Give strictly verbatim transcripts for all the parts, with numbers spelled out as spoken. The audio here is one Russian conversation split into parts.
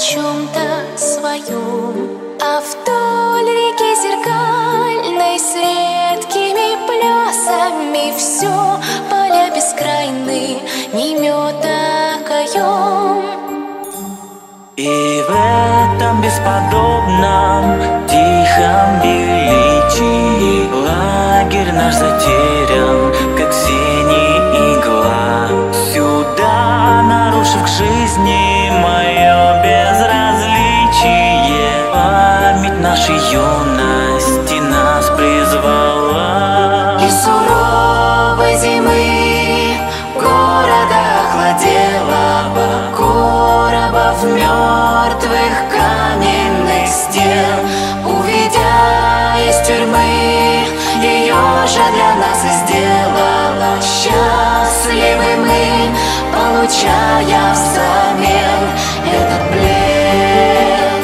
чем-то своем, а вдоль реки зеркальной с редкими плесами все поля бескрайны не мед, а каем. И в этом бесподобном тихом величии лагерь наш затерян, как синий игла. Сюда, нарушив к жизни мое безразличие, память нашей юности нас призвала. И суровой зимы города охладелого, коробов мертвых каменных стен, увидя из тюрьмы, ее же для нас и сделала. Счастливы мы, получая взамен этот плен.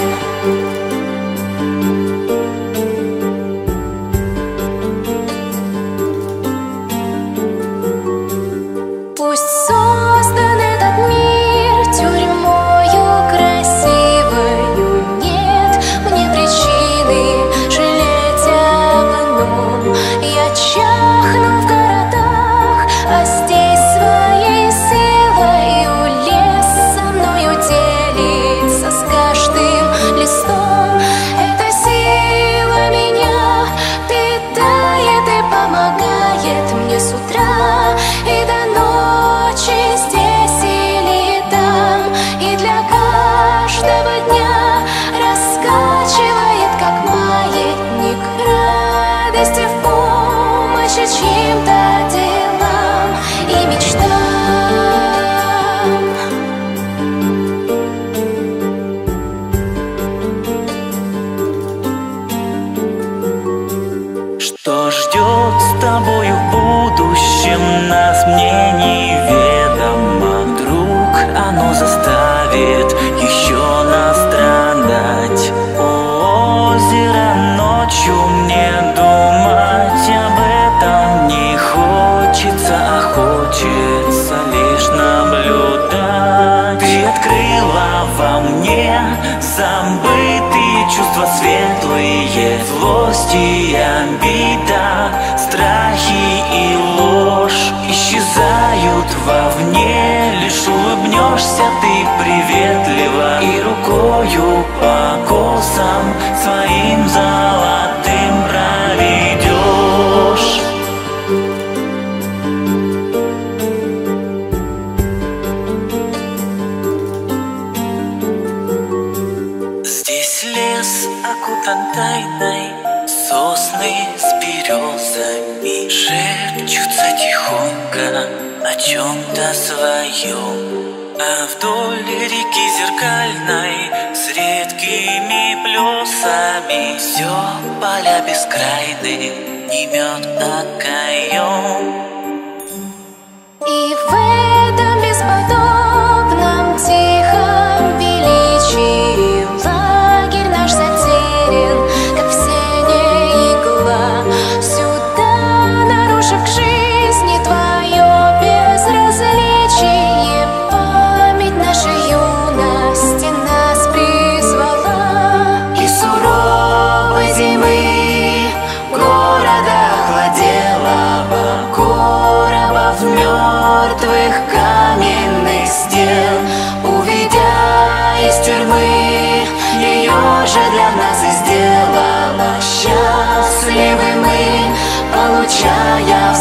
Пусть создан этот мир тюрьмою красивою, нет мне причины жалеть об ином. Я чахну в городах, а здесь своей силою лес со мною делится с каждым листом. Эта сила меня питает и помогает мне с утра и до ночи, здесь или там, и для каждого дня раскачивает, как маятник, радости в помощи чьим-то делам и мечтам. Что ждет с тобою в будущем нас, мне неведомо. Вдруг оно заставит еще нас страдать. У озера ночью мне думать об этом не хочется, а хочется лишь наблюдать. Ты открыла во мне забытые чувства светлые, злость и обида, страхи и ложь исчезают вовне. Лишь улыбнешься ты приветливо и рукою по косам своим золотым проведешь. Здесь лес окутан тайной, сосны с березами шепчутся тихонько о чем-то своем. А вдоль реки зеркальной с редкими плесами все поля бескрайны не мед, а каем. И в этом бесподобном тихом величии лагерь наш затерян, как в сене игла. Сюда, нарушив к жизни твое безразличие, память нашей юности нас призвала. И суровой зимы города охладелого, коробов мертвых каменных стен, увидя из тюрьмы, ее же для нас и сделала. Счастливы мы, получая